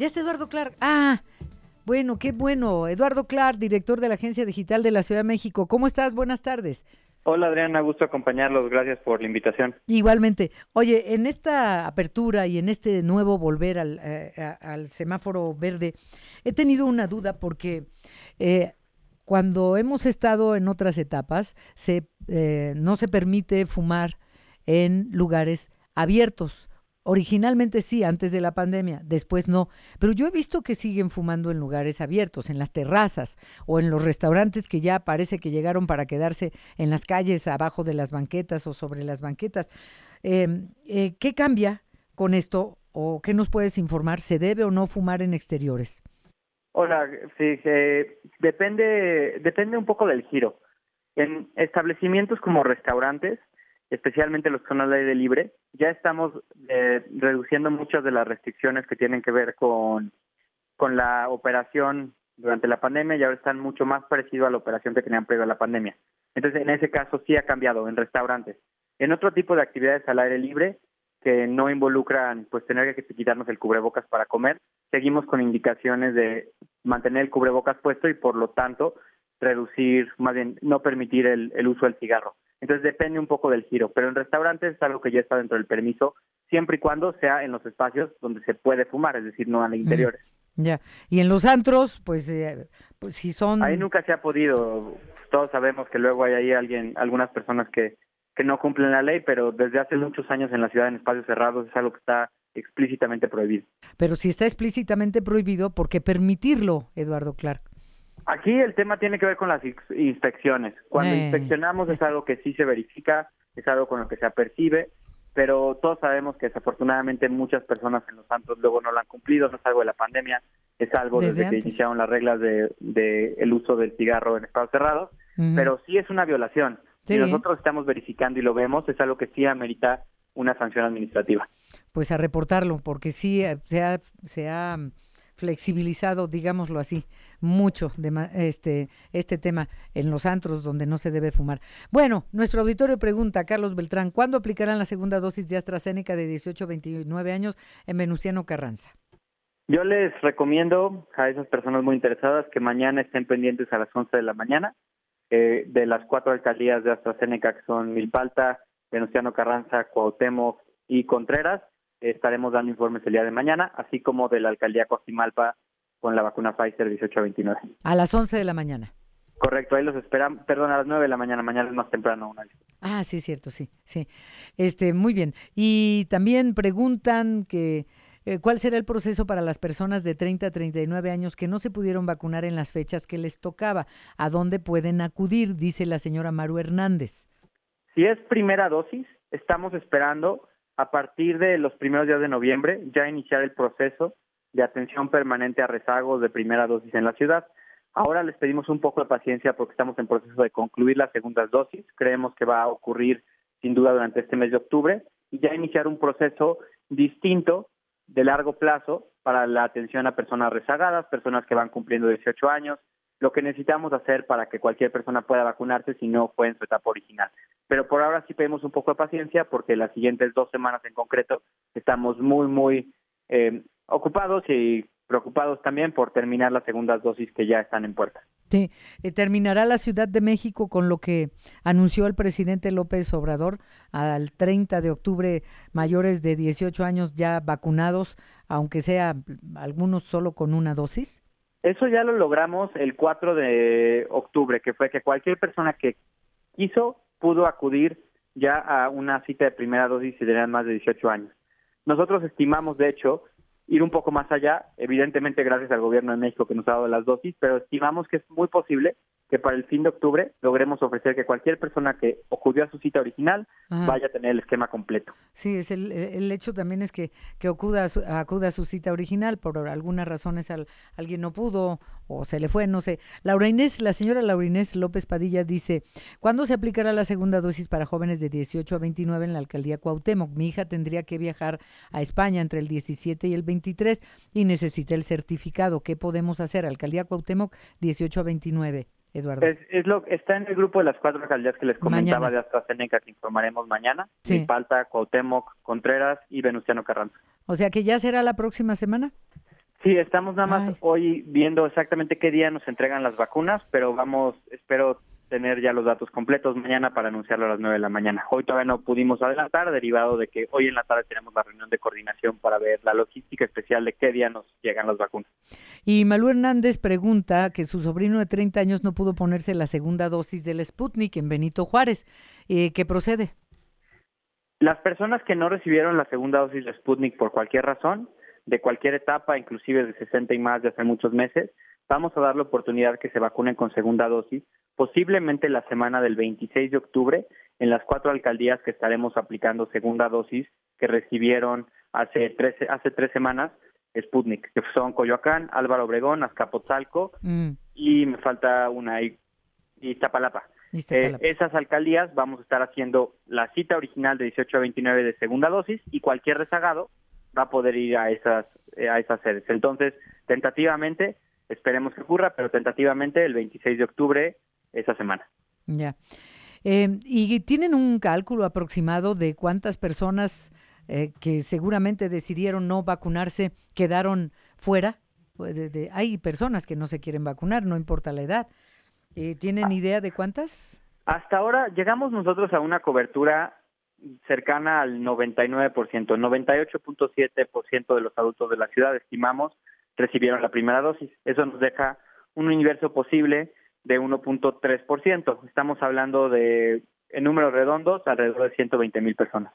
Ya está Eduardo Clark. Ah, bueno, qué bueno. Eduardo Clark, director de la Agencia Digital de la Ciudad de México. ¿Cómo estás? Buenas tardes. Hola Adriana, gusto acompañarlos, gracias por la invitación. Igualmente. Oye, en esta apertura y en este nuevo volver al semáforo verde, he tenido una duda porque eh, cuando hemos estado en otras etapas, no se permite fumar en lugares abiertos. Originalmente sí, antes de la pandemia, después no. Pero yo he visto que siguen fumando en lugares abiertos, en las terrazas o en los restaurantes que ya parece que llegaron para quedarse en las calles, abajo de las banquetas o sobre las banquetas. ¿Qué cambia con esto o qué nos puedes informar? ¿Se debe o no fumar en exteriores? Hola, sí, depende un poco del giro. En establecimientos como restaurantes, especialmente los que son al aire libre, ya estamos reduciendo muchas de las restricciones que tienen que ver con la operación durante la pandemia y ahora están mucho más parecidos a la operación que tenían previo a la pandemia. Entonces, en ese caso sí ha cambiado en restaurantes. En otro tipo de actividades al aire libre, que no involucran pues tener que quitarnos el cubrebocas para comer, seguimos con indicaciones de mantener el cubrebocas puesto y por lo tanto reducir, más bien no permitir el uso del cigarro. Entonces depende un poco del giro, pero en restaurantes es algo que ya está dentro del permiso, siempre y cuando sea en los espacios donde se puede fumar, es decir, no en interiores. Ya. Y en los antros, pues si Ahí son... nunca se ha podido, todos sabemos que luego hay ahí algunas personas que no cumplen la ley, pero desde hace muchos años en la ciudad en espacios cerrados es algo que está explícitamente prohibido. Pero si está explícitamente prohibido, ¿por qué permitirlo, Eduardo Clark? Aquí el tema tiene que ver con las inspecciones. Cuando inspeccionamos es algo que sí se verifica, es algo con lo que se apercibe, pero todos sabemos que desafortunadamente muchas personas en los santos luego no lo han cumplido, no es algo de la pandemia, es algo Desde desde que antes. iniciaron las reglas de el uso del cigarro en espacios cerrados, Ujú. pero sí es una violación. Si Sí, nosotros estamos verificando y lo vemos, es algo que sí amerita una sanción administrativa. pues a reportarlo, porque sí se ha flexibilizado, digámoslo así, mucho este tema en los antros donde no se debe fumar. Bueno, nuestro auditorio pregunta, Carlos Beltrán, ¿cuándo aplicarán la segunda dosis de AstraZeneca de 18 a 29 años en Venustiano Carranza? Yo les recomiendo a esas personas muy interesadas que mañana estén pendientes a las 11 de la mañana de las 4 alcaldías de AstraZeneca, que son Milpalta, Venustiano Carranza, Cuauhtémoc y Contreras. Estaremos dando informes el día de mañana, así como de la alcaldía Coajimalpa con la vacuna Pfizer 18 a 29. A las 11 de la mañana. Correcto, ahí los esperan, perdón, a las 9 de la mañana, mañana es más temprano. Ah, sí, es cierto, sí, sí. Muy bien. Y también preguntan que cuál será el proceso para las personas de 30 a 39 años que no se pudieron vacunar en las fechas que les tocaba. ¿A dónde pueden acudir? Dice la señora Maru Hernández. Si es primera dosis, estamos esperando a partir de los primeros días de noviembre ya iniciar el proceso de atención permanente a rezagos de primera dosis en la ciudad. Ahora les pedimos un poco de paciencia porque estamos en proceso de concluir las segundas dosis. Creemos que va a ocurrir sin duda durante este mes de octubre y ya iniciar un proceso distinto de largo plazo para la atención a personas rezagadas, personas que van cumpliendo 18 años, lo que necesitamos hacer para que cualquier persona pueda vacunarse si no fue en su etapa original. Pero por ahora sí pedimos un poco de paciencia porque las siguientes 2 semanas en concreto estamos muy ocupados y preocupados también por terminar las segundas dosis que ya están en puerta. Sí, terminará la Ciudad de México con lo que anunció el presidente López Obrador al 30 de octubre, mayores de 18 años ya vacunados, aunque sea algunos solo con una dosis. Eso ya lo logramos el 4 de octubre, que fue que cualquier persona que quiso pudo acudir ya a una cita de primera dosis si tenían más de 18 años. Nosotros estimamos, de hecho, ir un poco más allá, evidentemente gracias al gobierno de México que nos ha dado las dosis, pero estimamos que es muy posible que para el fin de octubre logremos ofrecer que cualquier persona que acudió a su cita original Ajá. vaya a tener el esquema completo. Sí, el hecho también es que acuda a su cita original, por algunas razones alguien no pudo o se le fue, no sé. La señora Laura Inés López Padilla dice, ¿cuándo se aplicará la segunda dosis para jóvenes de 18 a 29 en la alcaldía Cuauhtémoc? Mi hija tendría que viajar a España entre el 17 y el 23 y necesita el certificado. ¿Qué podemos hacer? Alcaldía Cuauhtémoc, 18 a 29. Eduardo. Está en el grupo de las 4 alcaldías que les comentaba Mañana. de AstraZeneca que informaremos mañana, Sí. Milpalta, Cuauhtémoc, Contreras y Venustiano Carranza. O sea que ya será la próxima semana. Sí, estamos nada más Ay. hoy viendo exactamente qué día nos entregan las vacunas, pero espero tener ya los datos completos mañana para anunciarlo a las 9 de la mañana. Hoy todavía no pudimos adelantar, derivado de que hoy en la tarde tenemos la reunión de coordinación para ver la logística especial de qué día nos llegan las vacunas. Y Malú Hernández pregunta que su sobrino de 30 años no pudo ponerse la segunda dosis del Sputnik en Benito Juárez. ¿Qué procede? Las personas que no recibieron la segunda dosis de Sputnik por cualquier razón, de cualquier etapa, inclusive de 60 y más de hace muchos meses, vamos a dar la oportunidad que se vacunen con segunda dosis, posiblemente la semana del 26 de octubre, en las 4 alcaldías que estaremos aplicando segunda dosis que recibieron hace 3 semanas Sputnik, que son Coyoacán, Álvaro Obregón, Azcapotzalco y me falta una, y Iztapalapa. Esas alcaldías vamos a estar haciendo la cita original de 18 a 29 de segunda dosis y cualquier rezagado va a poder ir a esas sedes. Entonces, tentativamente, esperemos que ocurra, pero tentativamente el 26 de octubre, esa semana. Ya. ¿Y tienen un cálculo aproximado de cuántas personas que seguramente decidieron no vacunarse quedaron fuera? Hay personas que no se quieren vacunar, no importa la edad. ¿Tienen idea de cuántas? Hasta ahora llegamos nosotros a una cobertura cercana al 99%, 98.7% de los adultos de la ciudad, estimamos, recibieron la primera dosis. Eso nos deja un universo posible de 1.3%. Estamos hablando de, en números redondos, alrededor de 120,000 personas.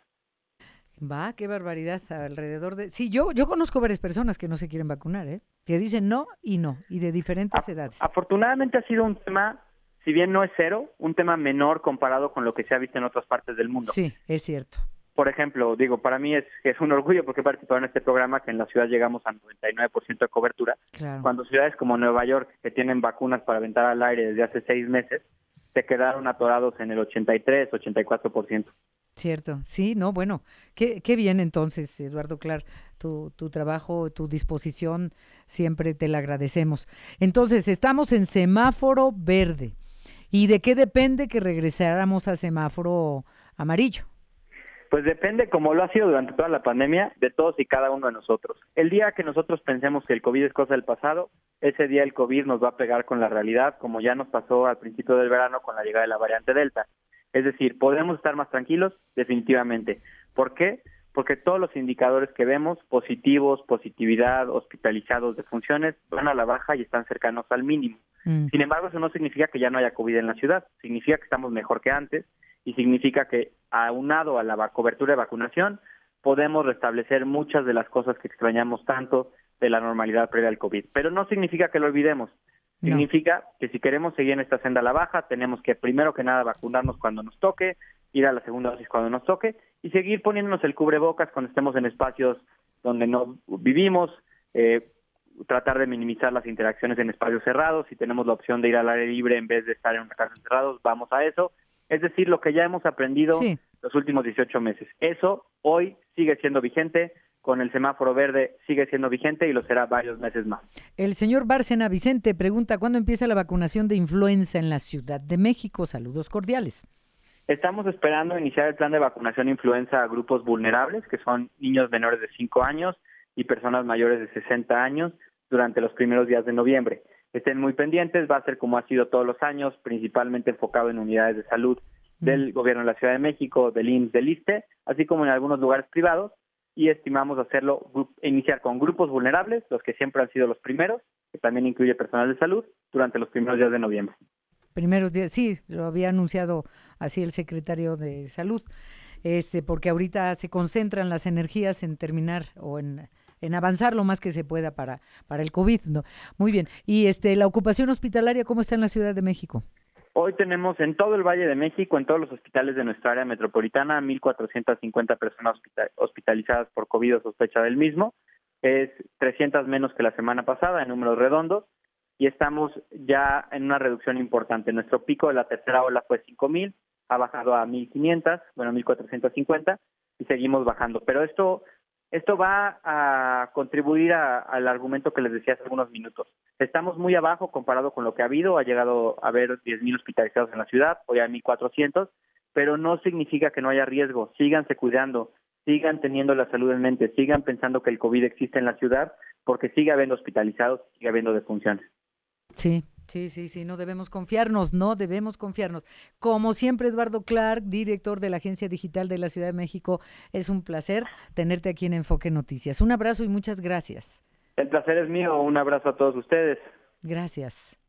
Va, qué barbaridad, alrededor de... Sí, yo conozco varias personas que no se quieren vacunar, que dicen no, y de diferentes edades. Afortunadamente ha sido un tema, si bien no es cero, un tema menor comparado con lo que se ha visto en otras partes del mundo. Sí, es cierto. Por ejemplo, para mí es un orgullo porque he participado en este programa que en la ciudad llegamos al 99% de cobertura. Claro. Cuando ciudades como Nueva York, que tienen vacunas para aventar al aire desde hace 6 meses, se quedaron atorados en el 83, 84%. Cierto, sí, no, bueno, qué bien entonces, Eduardo Clar, tu trabajo, tu disposición, siempre te la agradecemos. Entonces, estamos en semáforo verde. ¿Y de qué depende que regresáramos a semáforo amarillo? Pues depende, como lo ha sido durante toda la pandemia, de todos y cada uno de nosotros. El día que nosotros pensemos que el COVID es cosa del pasado, ese día el COVID nos va a pegar con la realidad, como ya nos pasó al principio del verano con la llegada de la variante Delta. Es decir, ¿podemos estar más tranquilos? Definitivamente. ¿Por qué? Porque todos los indicadores que vemos, positivos, positividad, hospitalizados, defunciones, van a la baja y están cercanos al mínimo. Sin embargo, eso no significa que ya no haya COVID en la ciudad. Significa que estamos mejor que antes y significa que, aunado a la cobertura de vacunación, podemos restablecer muchas de las cosas que extrañamos tanto de la normalidad previa al COVID. Pero no significa que lo olvidemos. Significa que si queremos seguir en esta senda a la baja, tenemos que primero que nada vacunarnos cuando nos toque, ir a la segunda dosis cuando nos toque y seguir poniéndonos el cubrebocas cuando estemos en espacios donde no vivimos, tratar de minimizar las interacciones en espacios cerrados. Si tenemos la opción de ir al aire libre en vez de estar en una casa encerrados, vamos a eso. Es decir, lo que ya hemos aprendido los últimos 18 meses. Eso hoy sigue siendo vigente. Con el semáforo verde sigue siendo vigente y lo será varios meses más. El señor Bárcena Vicente pregunta, ¿cuándo empieza la vacunación de influenza en la Ciudad de México? Saludos cordiales. Estamos esperando iniciar el plan de vacunación influenza a grupos vulnerables, que son niños menores de 5 años y personas mayores de 60 años, durante los primeros días de noviembre. Estén muy pendientes, va a ser como ha sido todos los años, principalmente enfocado en unidades de salud del Gobierno de la Ciudad de México, del IMSS, del ISSSTE, así como en algunos lugares privados, y estimamos iniciar con grupos vulnerables, los que siempre han sido los primeros, que también incluye personal de salud, durante los primeros días de noviembre. Primeros días, sí, lo había anunciado así el secretario de Salud, porque ahorita se concentran las energías en terminar o en avanzar lo más que se pueda para el COVID, ¿no? Muy bien. Y la ocupación hospitalaria, ¿cómo está en la Ciudad de México? Hoy tenemos en todo el Valle de México, en todos los hospitales de nuestra área metropolitana, 1,450 personas hospitalizadas por COVID o sospecha del mismo. Es 300 menos que la semana pasada en números redondos y estamos ya en una reducción importante. Nuestro pico de la tercera ola fue 5,000, ha bajado a 1,500, 1,450 y seguimos bajando. Pero esto va a contribuir al argumento que les decía hace algunos minutos. Estamos muy abajo comparado con lo que ha habido. Ha llegado a haber 10,000 hospitalizados en la ciudad, hoy hay 1,400, pero no significa que no haya riesgo. Síganse cuidando. sigan teniendo la salud en mente, sigan pensando que el COVID existe en la ciudad, porque sigue habiendo hospitalizados, sigue habiendo defunciones. Sí, sí, sí, sí, no debemos confiarnos, no debemos confiarnos. Como siempre, Eduardo Clark, director de la Agencia Digital de la Ciudad de México, es un placer tenerte aquí en Enfoque Noticias. Un abrazo y muchas gracias. El placer es mío, un abrazo a todos ustedes. Gracias.